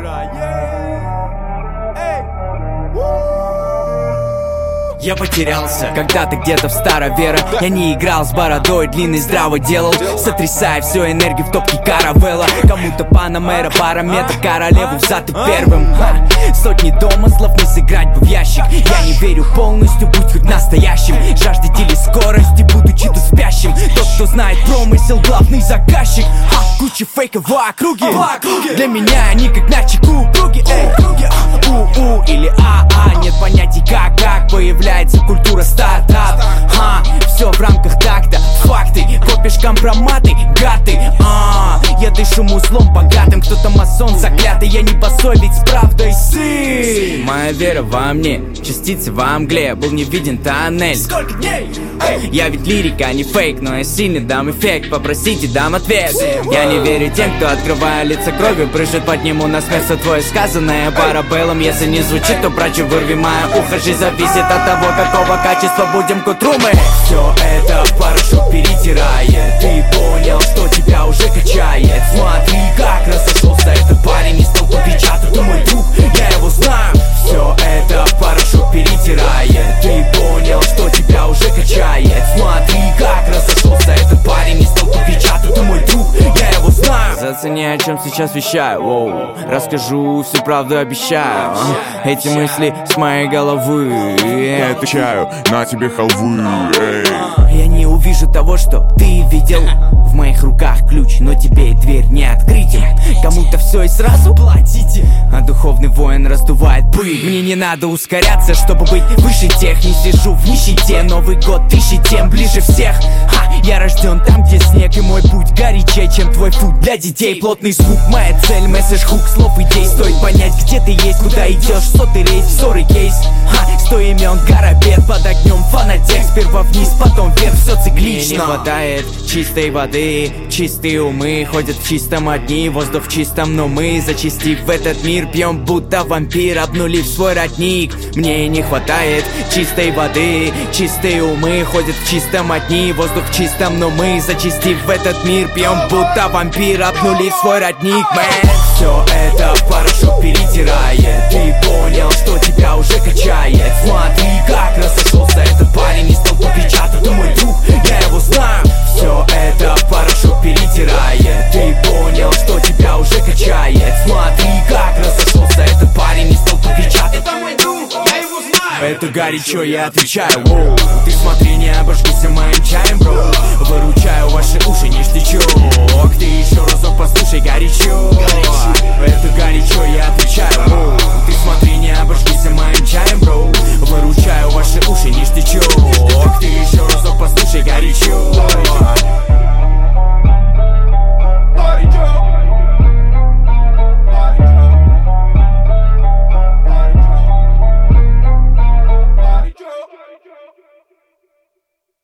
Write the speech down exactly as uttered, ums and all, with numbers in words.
лидера. Я потерялся когда-то где-то в старовера. Я не играл с бородой, длинный здраво делал, сотрясая всю энергию в топке каравелла. Кому-то панамера, параметр, королеву взад и первым. Ха. Сотни домыслов не сыграть бы в ящик. Я не верю полностью, будь хоть настоящим. Жаждать или скорости, будучи тут спящим. Тот, кто знает промысел, главный заказчик. Ха. Куча фейков в округе. Для меня они как на чеку. Круги, эй, круги. У-у или а-а. Нет понятий как, как появляется культура стартап. Ха, все в рамках такта, факты, копишь компроматы, гаты. А, я дышу музлом богатым, кто-то масон заклятый, я не босой, ведь с правдой сын. Моя вера во мне, частицы во мгле, был не виден тоннель. Сколько дней? Я ведь лирика, не фейк, но я сильный дам эффект, попросите, дам ответ. Я не верю тем, кто, открывая лица кровью, прыжет, подниму на смех все твое сказанное парабеллум. Если не звучит, то прочь вырви мое ухо. Жизнь зависит от того, какого качества будем к утру мы. Все это в парашют перетирает. Ты понял, что тебя уже качает. Смотри, как разошелся этот парень из толпы кричат, ты мой друг, я его знаю. Все это в парашют перетирает. Ты понял, что тебя уже качает. Смотри, как разошелся этот парень из толпы кричат, ты мой друг, я его знаю. Зацени, о чем сейчас вещаю. Воу. Расскажу всю правду, обещаю. Эти мысли с моей головы. Я отвечаю на тебе халвы. Эй. Я не увижу того, что ты видел. В моих руках ключ, но тебе и дверь не открыть им. Кому-то все и сразу платите, а духовный воин раздувает пыль. Мне не надо ускоряться, чтобы быть выше тех. Не сижу в нищете, Новый год тысячи тем ближе всех. Ха, я рожден там, где снег, и мой путь горячее, чем твой фуд для детей. Плотный звук, моя цель, месседж, хук, слов, идей. Стоит понять, где ты есть, куда идешь, сотый рейс, ссоры кейс. Ха, сто имен, горобед, под огнем фанатек. Сперва вниз, потом вверх, все циклично. Мне не хватает чистой воды, чистые умы ходят в чистом одни. Воздух в чистом, но мы, зачастив в этот мир, пьем будто вампир, обнулив свой родник. Мне не хватает чистой воды, чистые умы ходят в чистом одни. Воздух в чистом, но мы, зачастив в этот мир, пьем будто вампир, обнулив свой родник. Мэн, все это в парашют перетирает. Ты понял, что тебя уже качает. Смотри, как разошелся этот парень из толпы кричат, ты мой друг, я его знаю. Все это в парашют перетирает. Ты понял, что тебя уже качает. Смотри, как разошелся этот парень из толпы кричат, это мой друг, я его знаю. Это горячо, я отвечаю. Воу. Ты смотри, не обожгися моим чаем, бро.